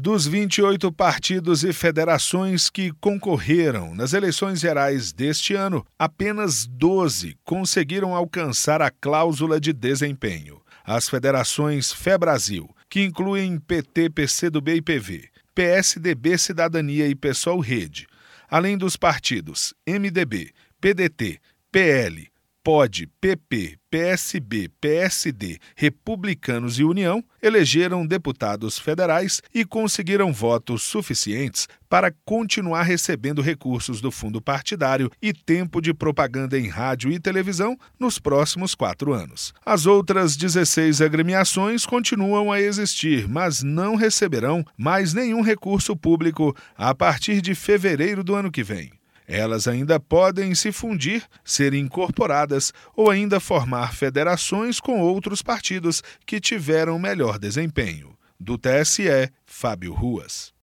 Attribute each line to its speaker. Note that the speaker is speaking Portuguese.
Speaker 1: Dos 28 partidos e federações que concorreram nas eleições gerais deste ano, apenas 12 conseguiram alcançar a cláusula de desempenho. As federações FEBrasil, que incluem PT, PCdoB e PV, PSDB, Cidadania e PSOL Rede, além dos partidos MDB, PDT, PL, POD, PP, PSB, PSD, Republicanos e União, elegeram deputados federais e conseguiram votos suficientes para continuar recebendo recursos do fundo partidário e tempo de propaganda em rádio e televisão nos próximos 4 anos. As outras 16 agremiações continuam a existir, mas não receberão mais nenhum recurso público a partir de fevereiro do ano que vem. Elas ainda podem se fundir, ser incorporadas ou ainda formar federações com outros partidos que tiveram melhor desempenho. Do TSE, Fábio Ruas.